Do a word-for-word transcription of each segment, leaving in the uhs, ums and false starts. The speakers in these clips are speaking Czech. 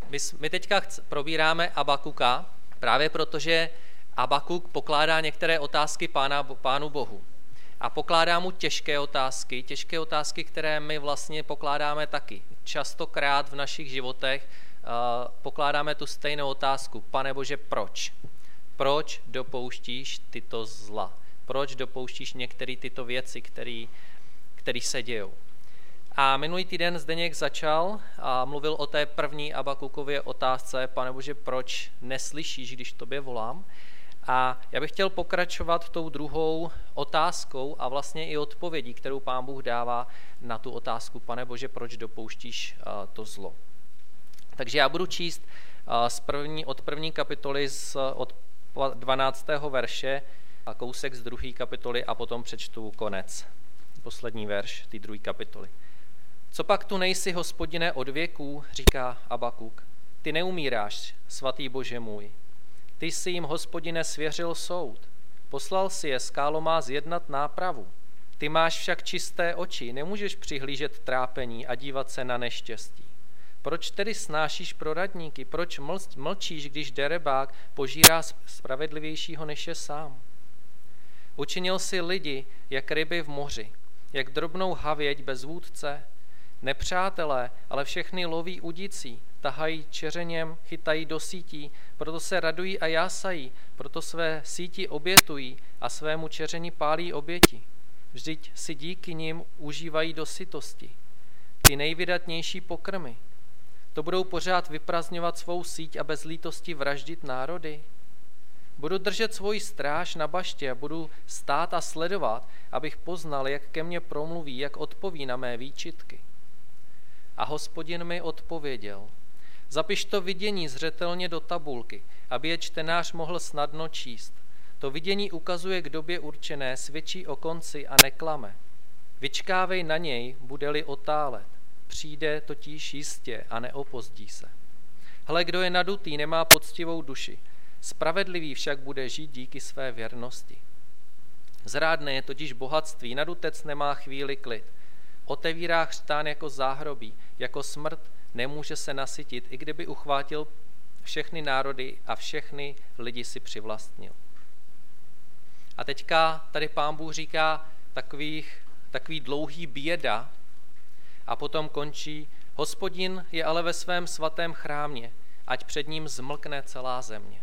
My, my teďka chc, probíráme Abakuka, právě protože Abakuk pokládá některé otázky pána, pánu Bohu. A pokládá mu těžké otázky, těžké otázky, které my vlastně pokládáme taky. Častokrát v našich životech uh, pokládáme tu stejnou otázku. Pane Bože, proč? Proč dopouštíš tyto zla? Proč dopouštíš některé tyto věci, které se dějou? A minulý týden Zdeněk začal a mluvil o té první Abakukově otázce. Pane Bože, proč neslyšíš, když tobě volám? A já bych chtěl pokračovat tou druhou otázkou a vlastně i odpovědí, kterou Pán Bůh dává na tu otázku. Pane Bože, proč dopouštíš to zlo? Takže já budu číst z první, od první kapitoly z, od dvanáctého verše a kousek z druhé kapitoly a potom přečtu konec. Poslední verš té druhé kapitoly. Co pak tu nejsi, Hospodine, od věků, říká Abakuk. Ty neumíráš, svatý Bože můj. Ty jsi jim, Hospodine, svěřil soud. Poslal si je, skálo má zjednat nápravu. Ty máš však čisté oči, nemůžeš přihlížet trápení a dívat se na neštěstí. Proč tedy snášíš proradníky? Proč mlčíš, když derebák požírá spravedlivějšího než je sám? Učinil si lidi, jak ryby v moři, jak drobnou havěť bez vůdce. Nepřátelé, ale všechny loví udicí, tahají čeřeněm, chytají do sítí, proto se radují a jásají, proto své síti obětují a svému čeření pálí oběti. Vždyť si díky nim užívají do sytosti. Ty nejvydatnější pokrmy. To budou pořád vyprazňovat svou síť a bez lítosti vraždit národy? Budu držet svoji stráž na baště a budu stát a sledovat, abych poznal, jak ke mně promluví, jak odpoví na mé výčitky. A Hospodin mi odpověděl. Zapiš to vidění zřetelně do tabulky, aby je čtenář mohl snadno číst. To vidění ukazuje k době určené, svědčí o konci a neklame. Vyčkávej na něj, bude-li otálet. Přijde totiž jistě a neopozdí se. Hle, kdo je nadutý, nemá poctivou duši. Spravedlivý však bude žít díky své věrnosti. Zrádné je totiž bohatství, nadutec nemá chvíli klid. Otevírá chřtán jako záhrobí, jako smrt nemůže se nasytit, i kdyby uchvátil všechny národy a všechny lidi si přivlastnil. A teďka tady Pán Bůh říká takových, takový dlouhý běda a potom končí. Hospodin je ale ve svém svatém chrámě, ať před ním zmlkne celá země.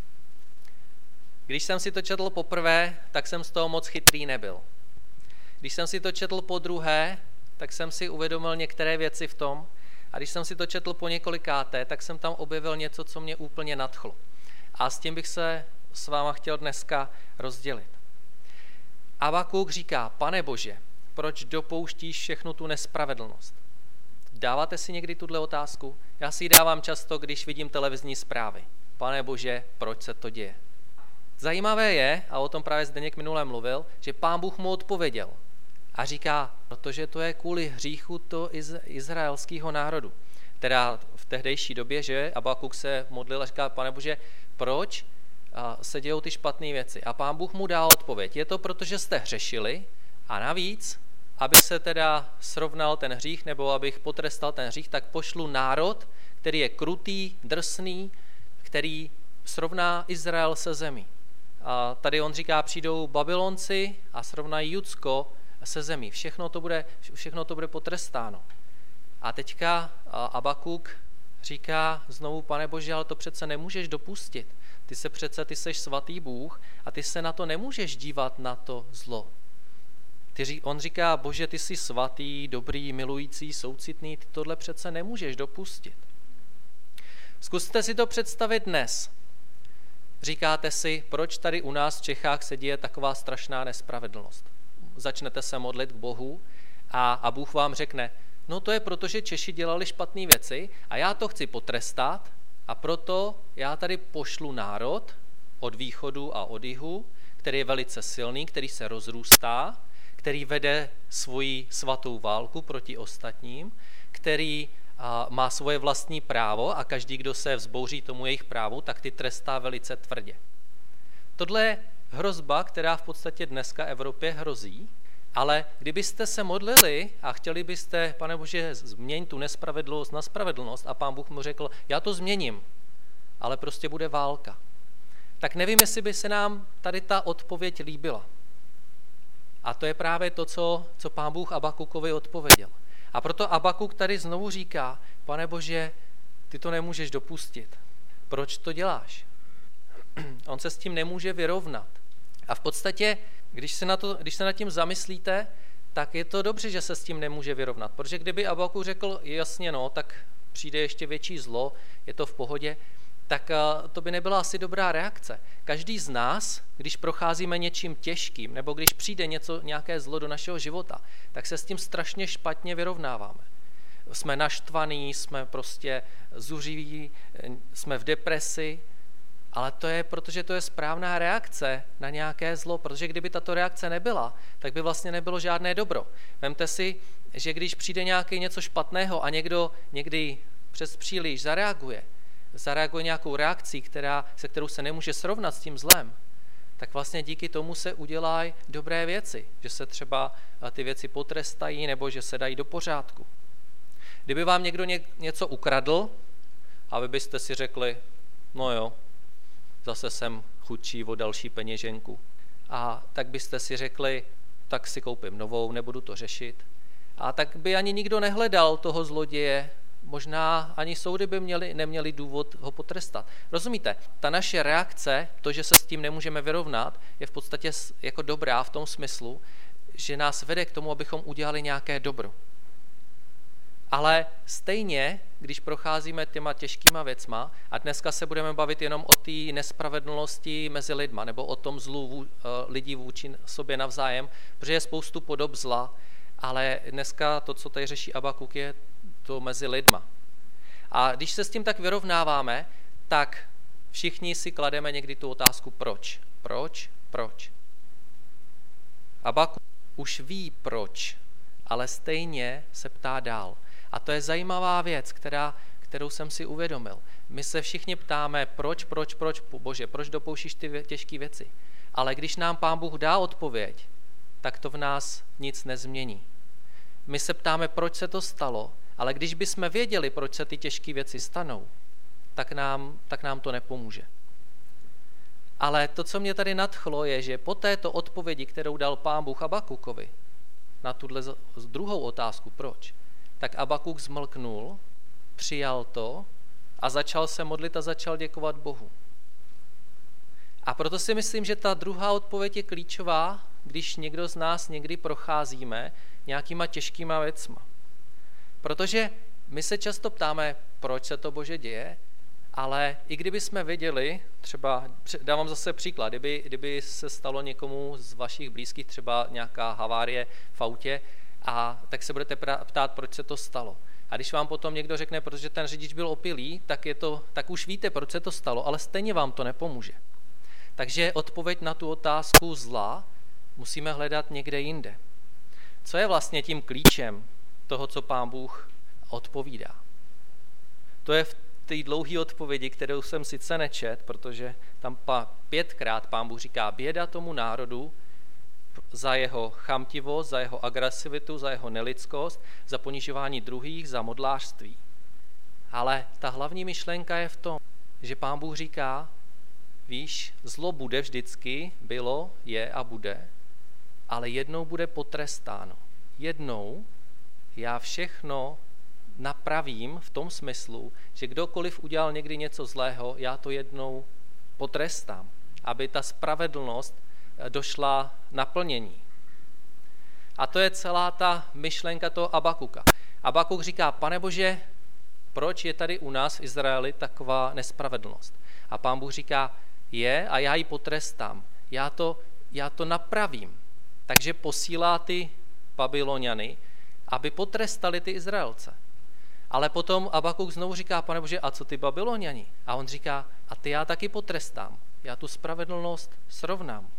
Když jsem si to četl poprvé, tak jsem z toho moc chytrý nebyl. Když jsem si to četl po druhé, tak jsem si uvědomil některé věci v tom, a když jsem si to četl po několikáté, tak jsem tam objevil něco, co mě úplně nadchlo. A s tím bych se s váma chtěl dneska rozdělit. Abakuk říká, Pane Bože, proč dopouštíš všechnu tu nespravedlnost? Dáváte si někdy tuhle otázku? Já si ji dávám často, když vidím televizní zprávy. Pane Bože, proč se to děje? Zajímavé je, a o tom právě Zdeněk minule mluvil, že Pán Bůh mu odpověděl a říká, protože to je kvůli hříchu to iz, izraelského národu. Teda v tehdejší době, že Abakuk se modlil a říká, Pane Bože, proč se dějou ty špatné věci? A Pán Bůh mu dal odpověď. Je to, protože jste hřešili a navíc, aby se teda srovnal ten hřích nebo abych potrestal ten hřích, tak pošlu národ, který je krutý, drsný, který srovná Izrael se zemí. A tady on říká, přijdou Babylonci a srovnají Judsko se zemí. Všechno to bude, všechno to bude potrestáno. A teďka Abakuk říká znovu, Pane Bože, ale to přece nemůžeš dopustit. Ty se přece, ty seš svatý Bůh a ty se na to nemůžeš dívat, na to zlo. Ty, on říká, Bože, ty jsi svatý, dobrý, milující, soucitný, ty tohle přece nemůžeš dopustit. Zkuste si to představit dnes. Říkáte si, proč tady u nás v Čechách se děje taková strašná nespravedlnost. Začnete se modlit k Bohu a, a Bůh vám řekne, no to je proto, že Češi dělali špatné věci a já to chci potrestat a proto já tady pošlu národ od východu a od jihu, který je velice silný, který se rozrůstá, který vede svoji svatou válku proti ostatním, který a, má svoje vlastní právo a každý, kdo se vzbouří tomu jejich právu, tak ty trestá velice tvrdě. Tohle je hrozba, která v podstatě dneska Evropě hrozí Ale kdybyste se modlili a chtěli byste, Pane Bože, změň tu nespravedlnost na spravedlnost a Pán Bůh mu řekl, já to změním, ale prostě bude válka. Tak nevím, jestli by se nám tady ta odpověď líbila. A to je právě to, co, co Pán Bůh Abakukovi odpověděl. A proto Abakuk tady znovu říká, Pane Bože, ty to nemůžeš dopustit. Proč to děláš? On se s tím nemůže vyrovnat. A v podstatě, když se, na to, když se nad tím zamyslíte, tak je to dobře, že se s tím nemůže vyrovnat. Protože kdyby Abakuk řekl, jasně no, tak přijde ještě větší zlo, je to v pohodě, tak to by nebyla asi dobrá reakce. Každý z nás, když procházíme něčím těžkým, nebo když přijde něco, nějaké zlo do našeho života, tak se s tím strašně špatně vyrovnáváme. Jsme naštvaní, jsme prostě zuřiví, jsme v depresi, ale to je, protože to je správná reakce na nějaké zlo, protože kdyby tato reakce nebyla, tak by vlastně nebylo žádné dobro. Vemte si, že když přijde nějaké něco špatného a někdo někdy přes příliš zareaguje, zareaguje nějakou reakcí, která, se kterou se nemůže srovnat s tím zlem, tak vlastně díky tomu se udělají dobré věci, že se třeba ty věci potrestají nebo že se dají do pořádku. Kdyby vám někdo něco ukradl a vy byste si řekli, no jo, zase jsem chudší o další peněženku, a tak byste si řekli, tak si koupím novou, nebudu to řešit. A tak by ani nikdo nehledal toho zloděje, možná ani soudy by měli, neměli důvod ho potrestat. Rozumíte? Ta naše reakce, to, že se s tím nemůžeme vyrovnat, je v podstatě jako dobrá v tom smyslu, že nás vede k tomu, abychom udělali nějaké dobro. Ale stejně, když procházíme těma těžkýma věcma, a dneska se budeme bavit jenom o té nespravedlnosti mezi lidma, nebo o tom zlu lidí vůči sobě navzájem, protože je spoustu podob zla, ale dneska to, co tady řeší Abakuk, je to mezi lidma. A když se s tím tak vyrovnáváme, tak všichni si klademe někdy tu otázku proč. Proč? Proč? Abakuk už ví proč, ale stejně se ptá dál. A to je zajímavá věc, která, kterou jsem si uvědomil. My se všichni ptáme proč, proč, proč, Bože, proč dopouštíš ty těžké věci. Ale když nám Pán Bůh dá odpověď, tak to v nás nic nezmění. My se ptáme, proč se to stalo, ale když bychom věděli, proč se ty těžké věci stanou, tak nám, tak nám to nepomůže. Ale to, co mě tady nadchlo, je, že po této odpovědi, kterou dal Pán Bůh Abakukovi na tuhle druhou otázku, proč, tak Abakuk zmlknul, přijal to a začal se modlit a začal děkovat Bohu. A proto si myslím, že ta druhá odpověď je klíčová, když někdo z nás někdy procházíme nějakýma těžkýma věcma. Protože my se často ptáme, proč se to, Bože, děje, ale i kdyby jsme věděli, třeba, dávám zase příklad, kdyby, kdyby se stalo někomu z vašich blízkých třeba nějaká havárie v autě, a tak se budete ptát, proč se to stalo. A když vám potom někdo řekne, protože ten řidič byl opilý, tak, je to, tak už víte, proč se to stalo, ale stejně vám to nepomůže. Takže odpověď na tu otázku zla musíme hledat někde jinde. Co je vlastně tím klíčem toho, co Pán Bůh odpovídá? To je v té dlouhé odpovědi, kterou jsem sice nečet, protože tam pa, pětkrát Pán Bůh říká běda tomu národu za jeho chamtivost, za jeho agresivitu, za jeho nelidskost, za ponižování druhých, za modlářství. Ale ta hlavní myšlenka je v tom, že Pán Bůh říká, víš, zlo bude vždycky, bylo, je a bude, ale jednou bude potrestáno. Jednou já všechno napravím v tom smyslu, že kdokoliv udělal někdy něco zlého, já to jednou potrestám, aby ta spravedlnost došla naplnění. A to je celá ta myšlenka toho Abakuka. Abakuk říká, Pane Bože, proč je tady u nás v Izraeli taková nespravedlnost? A Pán Bůh říká, je a já ji potrestám. Já to, já to napravím. Takže posílá ty Babyloniany, aby potrestali ty Izraelce. Ale potom Abakuk znovu říká, Pane Bože, a co ty Babyloniani? A on říká, a ty já taky potrestám. Já tu spravedlnost srovnám.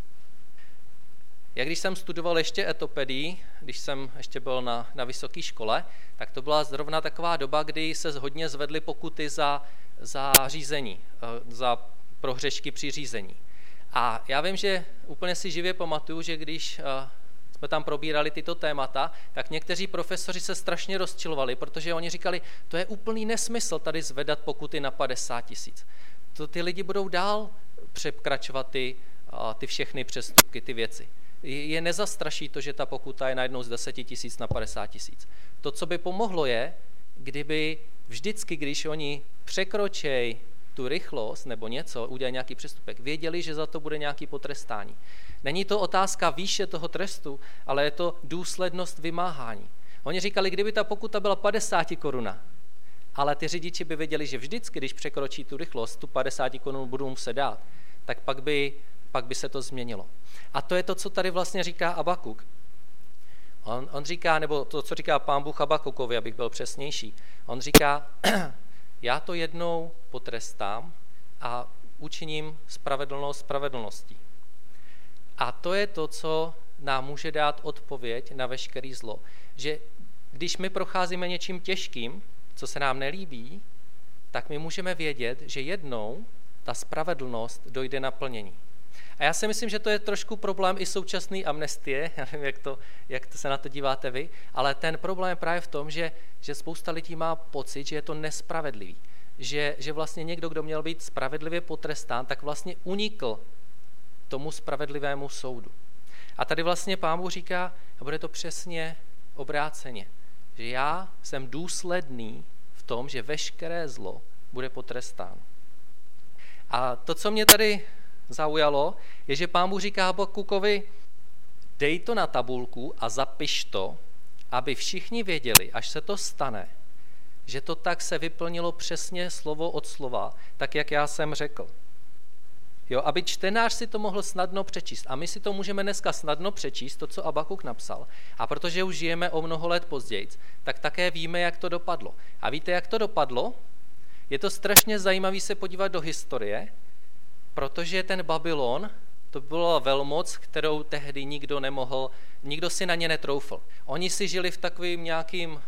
Jak když jsem studoval ještě etopedii, když jsem ještě byl na, na vysoké škole, tak to byla zrovna taková doba, kdy se hodně zvedly pokuty za, za řízení, za prohřešky při řízení. A já vím, že úplně si živě pamatuju, že když jsme tam probírali tyto témata, tak někteří profesoři se strašně rozčilovali, protože oni říkali, to je úplný nesmysl tady zvedat pokuty na padesát tisíc. To ty lidi budou dál překračovat ty, ty všechny přestupky, ty věci. Je nezastraší to, že ta pokuta je najednou z deseti tisíc na padesát tisíc. To, co by pomohlo, je, kdyby vždycky, když oni překročej tu rychlost nebo něco, udělají nějaký přestupek, věděli, že za to bude nějaký potrestání. Není to otázka výše toho trestu, ale je to důslednost vymáhání. Oni říkali, kdyby ta pokuta byla padesát koruna, ale ty řidiči by věděli, že vždycky, když překročí tu rychlost, tu padesát korun budou muset dát, tak pak by, pak by se to změnilo. A to je to, co tady vlastně říká Abakuk. On, on říká, nebo to, co říká Pán Bůh Abakukovi, abych byl přesnější, on říká, já to jednou potrestám a učiním spravedlnost spravedlností. A to je to, co nám může dát odpověď na veškerý zlo. Že když my procházíme něčím těžkým, co se nám nelíbí, tak my můžeme vědět, že jednou ta spravedlnost dojde na plnění. A já si myslím, že to je trošku problém i současné amnestie, já nevím, jak, to, jak to se na to díváte vy, ale ten problém je právě v tom, že, že spousta lidí má pocit, že je to nespravedlivý. Že, že vlastně někdo, kdo měl být spravedlivě potrestán, tak vlastně unikl tomu spravedlivému soudu. A tady vlastně Pán Bůh říká, a bude to přesně obráceně, že já jsem důsledný v tom, že veškeré zlo bude potrestáno. A to, co mě tady zaujalo, je, že Pán Bůh říká Habakukovi, dej to na tabulku a zapiš to, aby všichni věděli, až se to stane, že to tak se vyplnilo přesně slovo od slova, tak jak já jsem řekl. Jo, aby čtenář si to mohl snadno přečíst. A my si to můžeme dneska snadno přečíst, to, co Abakuk napsal. A protože už žijeme o mnoho let později, tak také víme, jak to dopadlo. A víte, jak to dopadlo? Je to strašně zajímavé se podívat do historie, protože ten Babylon, to byla velmoc, kterou tehdy nikdo nemohl, nikdo si na ně netroufl. Oni si žili v takovým nějakým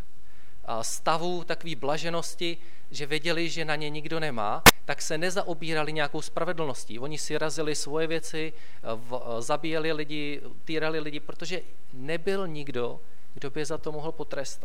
stavu, takové blaženosti, že věděli, že na ně nikdo nemá, tak se nezaobírali nějakou spravedlností. Oni si razili svoje věci, zabíjeli lidi, týrali lidi, protože nebyl nikdo, kdo by za to mohl potrestat.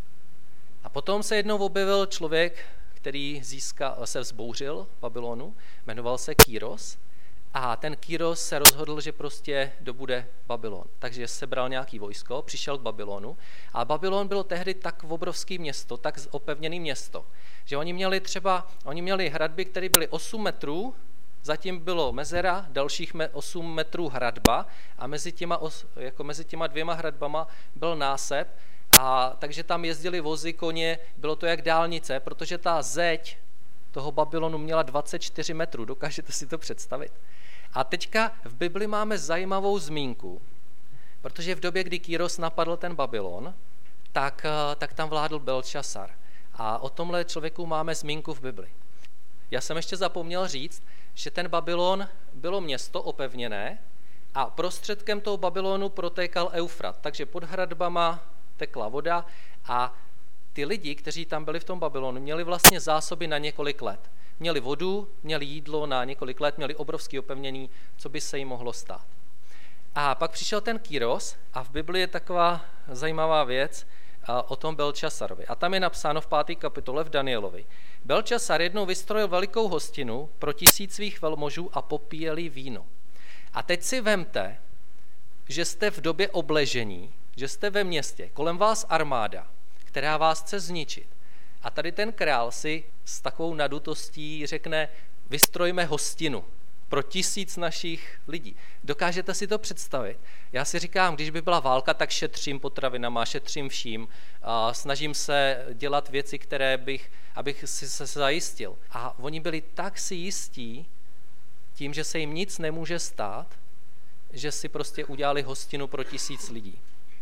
A potom se jednou objevil člověk, který získal, se vzbouřil v Babylonu, jmenoval se Kýros, a ten Kýros se rozhodl, že prostě dobude Babylon. Takže sebral nějaký vojsko, přišel k Babylonu a Babylon bylo tehdy tak obrovský město, tak opevněné město, že oni měli třeba, oni měli hradby, které byly osm metrů, zatím bylo mezera, dalších osm metrů hradba a mezi těma, jako mezi těma dvěma hradbama byl násep, a takže tam jezdili vozy, koně, bylo to jak dálnice, protože ta zeď toho Babylonu měla dvacet čtyři metrů, dokážete si to představit? A teďka v Bibli máme zajímavou zmínku, protože v době, kdy Kýros napadl ten Babylon, tak, tak tam vládl Belšasar. A o tomhle člověku máme zmínku v Bibli. Já jsem ještě zapomněl říct, že ten Babylon bylo město opevněné a prostředkem toho Babylonu protékal Eufrat, takže pod hradbama tekla voda a ty lidi, kteří tam byli v tom Babylonu, měli vlastně zásoby na několik let. Měli vodu, měli jídlo na několik let, měli obrovský opevnění, co by se jim mohlo stát. A pak přišel ten Kýros a v Bibli je taková zajímavá věc o tom Belšasarovi. A tam je napsáno v páté kapitole v Danielovi. Belšasar jednou vystrojil velikou hostinu pro tisíc svých velmožů a popíjeli víno. A teď si vemte, že jste v době obležení, že jste ve městě, kolem vás armáda, která vás chce zničit. A tady ten král si s takovou nadutostí řekne, vystrojíme hostinu pro tisíc našich lidí. Dokážete si to představit? Já si říkám, když by byla válka, tak šetřím potravinama, šetřím vším, a snažím se dělat věci, které bych, abych si se zajistil. A oni byli tak si jistí tím, že se jim nic nemůže stát, že si prostě udělali hostinu pro tisíc lidí.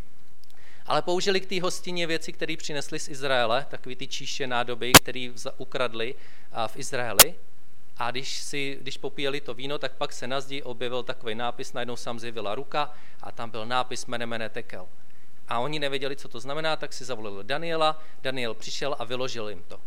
Ale použili k té hostině věci, které přinesli z Izraele, takový ty číše nádoby, které ukradli v Izraeli. A když, si, když popíjeli to víno, tak pak se na zdi objevil takový nápis, najednou se tam zjevila ruka a tam byl nápis Mene Mene Tekel. A oni nevěděli, co to znamená, tak si zavolali Daniela. Daniel přišel a vyložil jim to.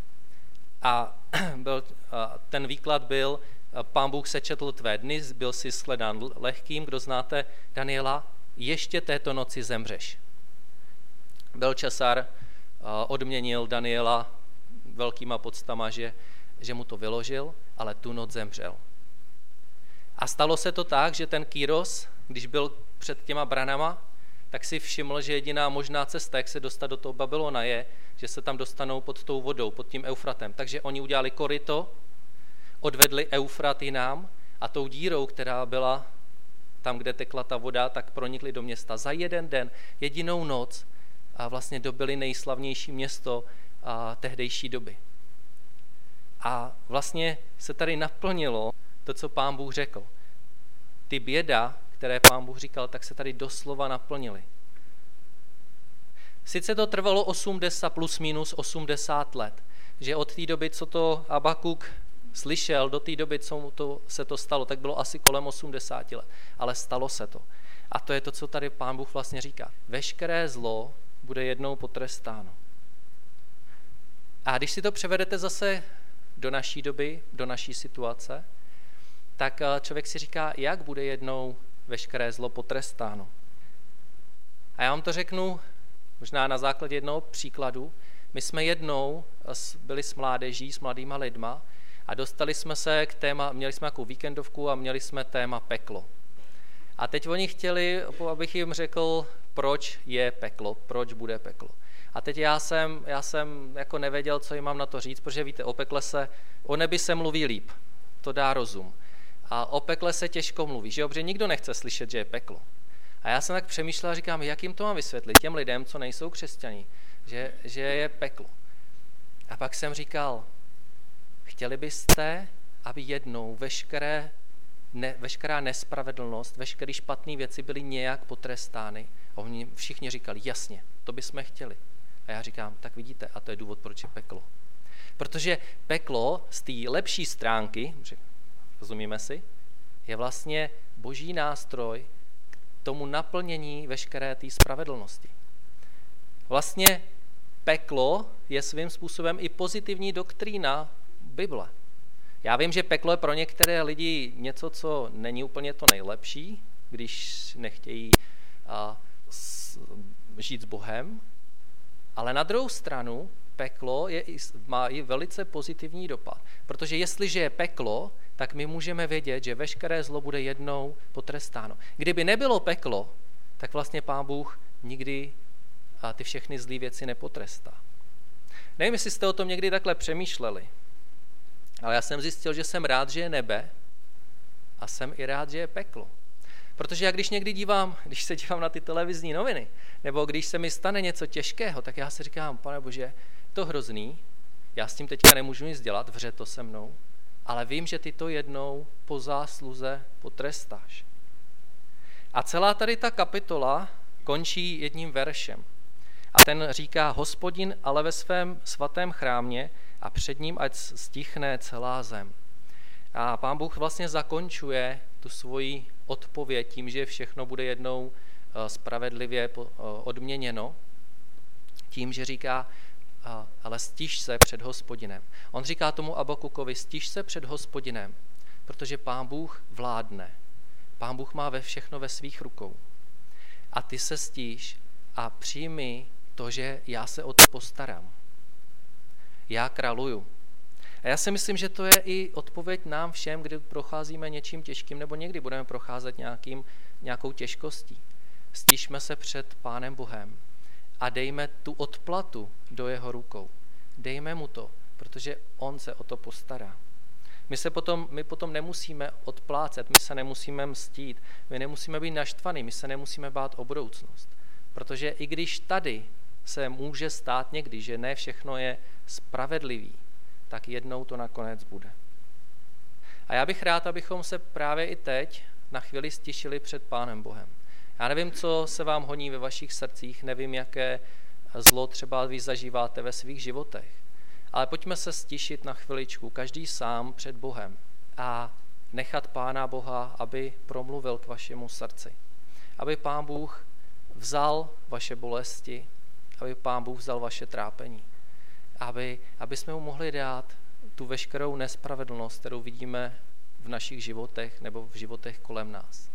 A, byl, a ten výklad byl, Pán Bůh sečetl tvé dny, byl si shledán lehkým, kdo znáte Daniela, ještě této noci zemřeš. Belčasar odměnil Daniela velkýma poctama, že, že mu to vyložil, ale tu noc zemřel. A stalo se to tak, že ten Kyros, když byl před těma branama, tak si všiml, že jediná možná cesta, jak se dostat do toho Babylona, je, že se tam dostanou pod tou vodou, pod tím Eufratem. Takže oni udělali koryto, odvedli Eufrat jinam a tou dírou, která byla tam, kde tekla ta voda, tak pronikli do města. Za jeden den, jedinou noc a vlastně dobili nejslavnější město a tehdejší doby. A vlastně se tady naplnilo to, co Pán Bůh řekl. Ty běda, které Pán Bůh říkal, tak se tady doslova naplnily. Sice to trvalo osmdesát plus minus osmdesát let, že od té doby, co to Abakuk slyšel, do té doby, co mu to, se to stalo, tak bylo asi kolem osmdesát let. Ale stalo se to. A to je to, co tady Pán Bůh vlastně říká. Veškeré zlo bude jednou potrestáno. A když si to převedete zase do naší doby, do naší situace, tak člověk si říká, jak bude jednou veškeré zlo potrestáno. A já vám to řeknu možná na základě jednoho příkladu. My jsme jednou byli s mládeží, s mladýma lidma a dostali jsme se k téma, měli jsme nějakou víkendovku a měli jsme téma peklo. A teď oni chtěli, abych jim řekl, proč je peklo, proč bude peklo. A teď já jsem, já jsem jako nevěděl, co jim mám na to říct, protože víte, o pekle se, o nebi se mluví líp, to dá rozum. A o pekle se těžko mluví, že jo, protože nikdo nechce slyšet, že je peklo. A já jsem tak přemýšlel a říkám, jak jim to mám vysvětlit těm lidem, co nejsou křesťaní, že, že je peklo. A pak jsem říkal, chtěli byste, aby jednou veškeré, ne, veškerá nespravedlnost, veškeré špatné věci byly nějak potrestány. A oni všichni říkali, jasně, to bychom chtěli. A já říkám, tak vidíte, a to je důvod, proč je peklo. Protože peklo z té lepší stránky, rozumíme si, je vlastně boží nástroj k tomu naplnění veškeré té spravedlnosti. Vlastně peklo je svým způsobem i pozitivní doktrína Bible. Já vím, že peklo je pro některé lidi něco, co není úplně to nejlepší, když nechtějí a, s, žít s Bohem, ale na druhou stranu peklo je, má i velice pozitivní dopad, protože jestliže je peklo, tak my můžeme vědět, že veškeré zlo bude jednou potrestáno. Kdyby nebylo peklo, tak vlastně Pán Bůh nikdy a ty všechny zlé věci nepotrestá. Nevím, jestli jste o tom někdy takhle přemýšleli, ale já jsem zjistil, že jsem rád, že je nebe a jsem i rád, že je peklo. Protože já když někdy dívám, když se dívám na ty televizní noviny, nebo když se mi stane něco těžkého, tak já si říkám, Pane Bože, to hrozný, já s tím teďka nemůžu nic dělat, vře to se mnou, ale vím, že ty to jednou po zásluze potrestáš. A celá tady ta kapitola končí jedním veršem. A ten říká, Hospodin ale ve svém svatém chrámě a před ním ať stichne celá zem. A Pán Bůh vlastně zakončuje tu svoji odpověď tím, že všechno bude jednou spravedlivě odměněno, tím, že říká, ale stiž se před Hospodinem. On říká tomu Abakukovi, stiž se před Hospodinem, protože Pán Bůh vládne. Pán Bůh má ve všechno ve svých rukou. A ty se stiž a přijmi to, že já se o to postarám. Já králuju. A já si myslím, že to je i odpověď nám všem, kdy procházíme něčím těžkým, nebo někdy budeme procházet nějakým, nějakou těžkostí. Stižme se před Pánem Bohem a dejme tu odplatu do jeho rukou. Dejme mu to, protože on se o to postará. My, se potom, my potom nemusíme odplácet, my se nemusíme mstít, my nemusíme být naštvaný, my se nemusíme bát o budoucnost. Protože i když tady se může stát někdy, že ne všechno je spravedlivý, tak jednou to nakonec bude. A já bych rád, abychom se právě i teď na chvíli stišili před Pánem Bohem. Já nevím, co se vám honí ve vašich srdcích, nevím, jaké zlo třeba vy zažíváte ve svých životech, ale pojďme se stišit na chviličku, každý sám před Bohem a nechat Pána Boha, aby promluvil k vašemu srdci. Aby Pán Bůh vzal vaše bolesti, aby Pán Bůh vzal vaše trápení. Aby, aby jsme mu mohli dát tu veškerou nespravedlnost, kterou vidíme v našich životech nebo v životech kolem nás.